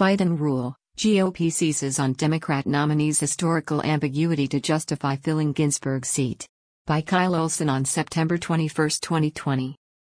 Biden rule, GOP seizes on Democrat nominee's historical ambiguity to justify filling Ginsburg's seat. By Kyle Olson on September 21, 2020.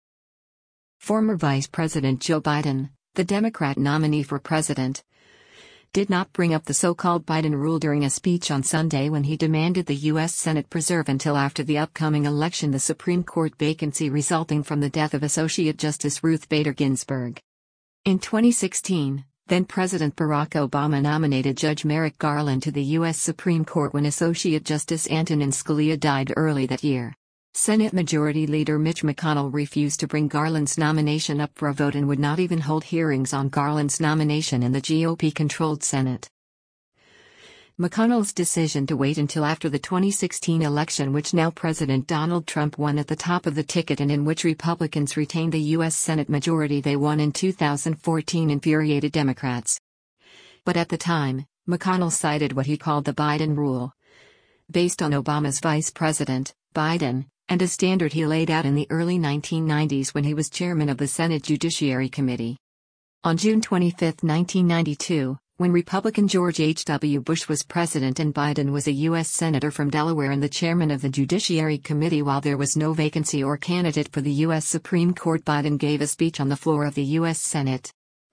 Former Vice President Joe Biden, the Democrat nominee for president, did not bring up the so-called Biden rule during a speech on Sunday when he demanded the U.S. Senate preserve until after the upcoming election the Supreme Court vacancy resulting from the death of Associate Justice Ruth Bader Ginsburg. In 2016, then-President Barack Obama nominated Judge Merrick Garland to the U.S. Supreme Court when Associate Justice Antonin Scalia died early that year. Senate Majority Leader Mitch McConnell refused to bring Garland's nomination up for a vote and would not even hold hearings on Garland's nomination in the GOP-controlled Senate. McConnell's decision to wait until after the 2016 election, which now President Donald Trump won at the top of the ticket and in which Republicans retained the U.S. Senate majority they won in 2014, infuriated Democrats. But at the time, McConnell cited what he called the Biden rule, based on Obama's Vice President, Biden, and a standard he laid out in the early 1990s when he was chairman of the Senate Judiciary Committee. On June 25, 1992, when Republican George H.W. Bush was president and Biden was a U.S. Senator from Delaware and the chairman of the Judiciary Committee while there was no vacancy or candidate for the U.S. Supreme Court, Biden gave a speech on the floor of the U.S. Senate,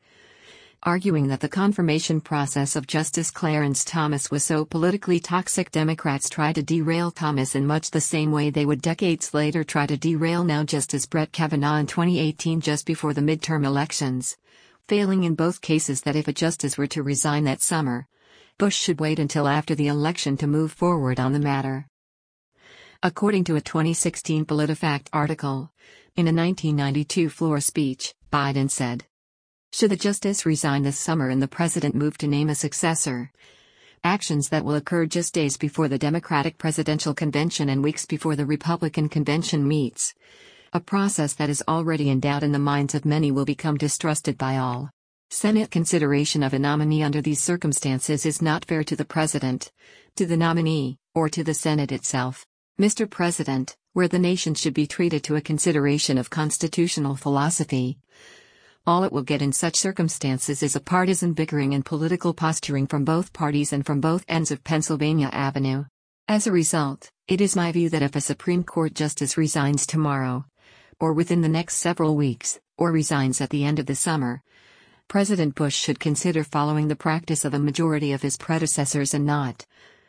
arguing that the confirmation process of Justice Clarence Thomas was so politically toxic Democrats tried to derail Thomas in much the same way they would decades later try to derail now Justice Brett Kavanaugh in 2018 just before the midterm elections, failing in both cases that if a justice were to resign that summer, Bush should wait until after the election to move forward on the matter. According to a 2016 PolitiFact article, in a 1992 floor speech, Biden said, "Should the justice resign this summer and the president move to name a successor, actions that will occur just days before the Democratic presidential convention and weeks before the Republican convention meets, a process that is already in doubt in the minds of many will become distrusted by all. Senate consideration of a nominee under these circumstances is not fair to the president, to the nominee, or to the Senate itself. Mr. President, where the nation should be treated to a consideration of constitutional philosophy, all it will get in such circumstances is a partisan bickering and political posturing from both parties and from both ends of Pennsylvania Avenue. As a result, it is my view that if a Supreme Court justice resigns tomorrow, or within the next several weeks, or resigns at the end of the summer, President Bush should consider following the practice of a majority of his predecessors and not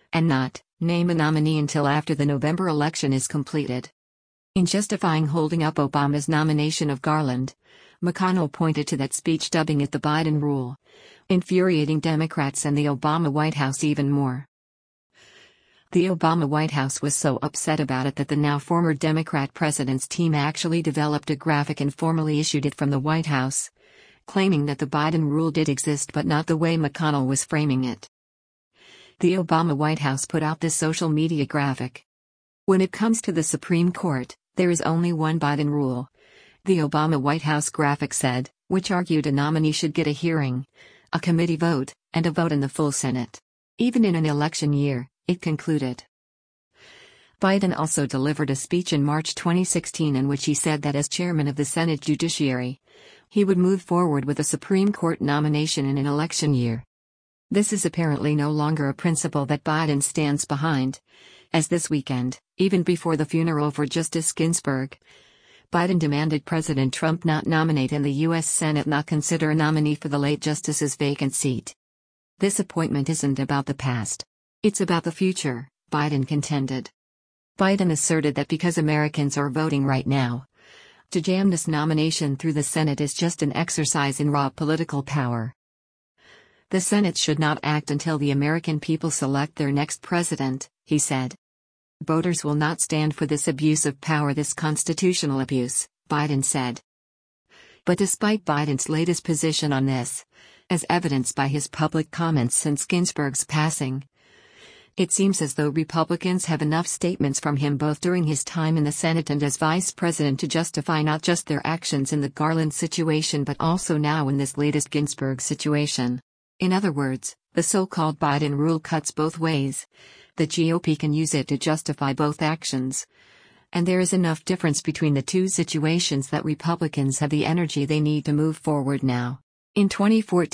name a nominee until after the November election is completed." In justifying holding up Obama's nomination of Garland, McConnell pointed to that speech, dubbing it the Biden rule, infuriating Democrats and the Obama White House even more. The Obama White House was so upset about it that the now former Democrat president's team actually developed a graphic and formally issued it from the White House, claiming that the Biden rule did exist but not the way McConnell was framing it. The Obama White House put out this social media graphic. "When it comes to the Supreme Court, there is only one Biden rule," the Obama White House graphic said, which argued a nominee should get a hearing, a committee vote, and a vote in the full Senate. Even in an election year, it concluded. Biden also delivered a speech in March 2016 in which he said that as chairman of the Senate Judiciary, he would move forward with a Supreme Court nomination in an election year. This is apparently no longer a principle that Biden stands behind, as this weekend, even before the funeral for Justice Ginsburg, Biden demanded President Trump not nominate and the U.S. Senate not consider a nominee for the late justice's vacant seat. "This appointment isn't about the past. It's about the future," Biden contended. Biden asserted that because Americans are voting right now, to jam this nomination through the Senate is just an exercise in raw political power. "The Senate should not act until the American people select their next president," he said. "Voters will not stand for this abuse of power, this constitutional abuse," Biden said. But despite Biden's latest position on this, as evidenced by his public comments since Ginsburg's passing, it seems as though Republicans have enough statements from him both during his time in the Senate and as vice president to justify not just their actions in the Garland situation but also now in this latest Ginsburg situation. In other words, the so-called Biden rule cuts both ways. The GOP can use it to justify both actions. And there is enough difference between the two situations that Republicans have the energy they need to move forward now. In 2014,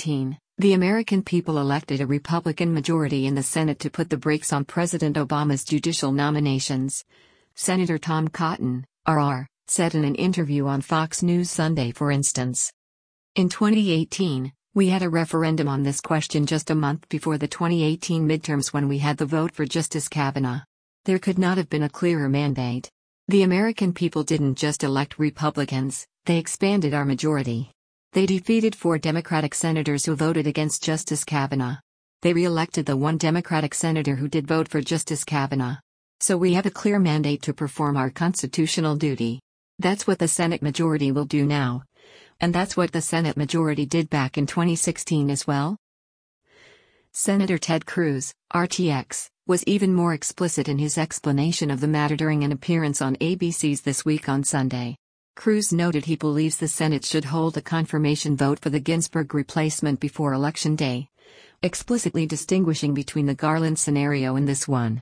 The American people elected a Republican majority in the Senate to put the brakes on President Obama's judicial nominations. Senator Tom Cotton, RR, said in an interview on Fox News Sunday, for instance. In 2018, we had a referendum on this question just a month before the 2018 midterms when we had the vote for Justice Kavanaugh. There could not have been a clearer mandate. The American people didn't just elect Republicans, they expanded our majority. They defeated 4 Democratic senators who voted against Justice Kavanaugh. They re-elected the 1 Democratic senator who did vote for Justice Kavanaugh. So we have a clear mandate to perform our constitutional duty. That's what the Senate majority will do now. And that's what the Senate majority did back in 2016 as well. Senator Ted Cruz, RTX, was even more explicit in his explanation of the matter during an appearance on ABC's This Week on Sunday. Cruz noted he believes the Senate should hold a confirmation vote for the Ginsburg replacement before Election Day, explicitly distinguishing between the Garland scenario and this one.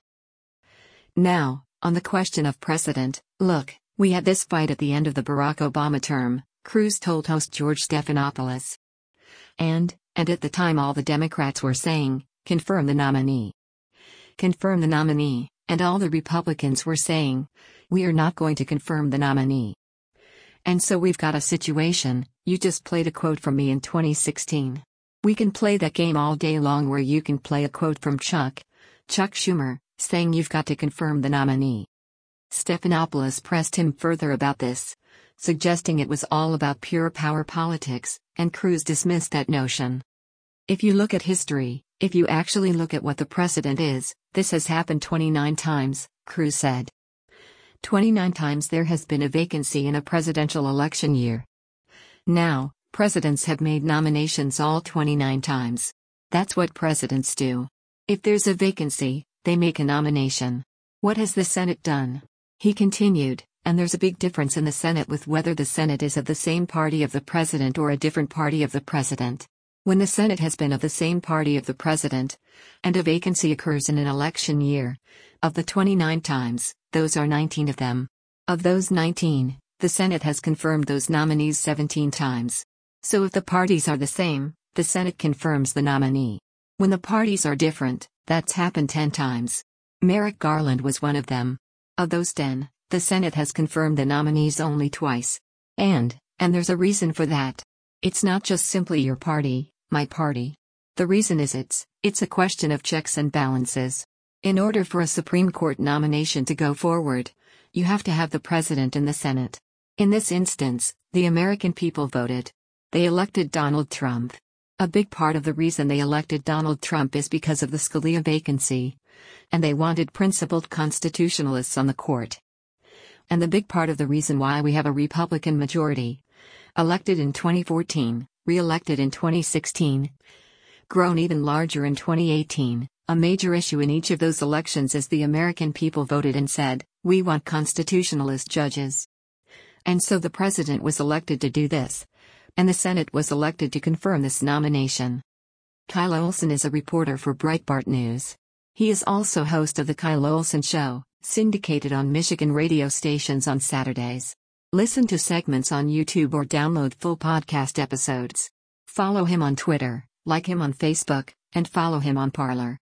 Now, on the question of precedent, look, we had this fight at the end of the Barack Obama term, Cruz told host George Stephanopoulos. And at the time all the Democrats were saying, confirm the nominee. Confirm the nominee, and all the Republicans were saying, we are not going to confirm the nominee. And so we've got a situation, you just played a quote from me in 2016. We can play that game all day long where you can play a quote from Chuck Schumer, saying you've got to confirm the nominee. Stephanopoulos pressed him further about this, suggesting it was all about pure power politics, and Cruz dismissed that notion. If you look at history, if you actually look at what the precedent is, this has happened 29 times, Cruz said. 29 times there has been a vacancy in a presidential election year. Now, presidents have made nominations all 29 times. That's what presidents do. If there's a vacancy, they make a nomination. What has the Senate done? He continued, and there's a big difference in the Senate with whether the Senate is of the same party of the president or a different party of the president. When the Senate has been of the same party of the president, and a vacancy occurs in an election year, of the 29 times, those are 19 of them. Of those 19, the Senate has confirmed those nominees 17 times. So if the parties are the same, the Senate confirms the nominee. When the parties are different, that's happened 10 times. Merrick Garland was one of them. Of those 10, the Senate has confirmed the nominees only twice. And there's a reason for that. It's not just simply your party, my party. The reason is it's a question of checks and balances. In order for a Supreme Court nomination to go forward, you have to have the president in the Senate. In this instance, the American people voted. They elected Donald Trump. A big part of the reason they elected Donald Trump is because of the Scalia vacancy. And they wanted principled constitutionalists on the court. And the big part of the reason why we have a Republican majority, elected in 2014, re-elected in 2016, grown even larger in 2018, a major issue in each of those elections is the American people voted and said, we want constitutionalist judges. And so the president was elected to do this. And the Senate was elected to confirm this nomination. Kyle Olson is a reporter for Breitbart News. He is also host of The Kyle Olson Show, syndicated on Michigan radio stations on Saturdays. Listen to segments on YouTube or download full podcast episodes. Follow him on Twitter, like him on Facebook, and follow him on Parler.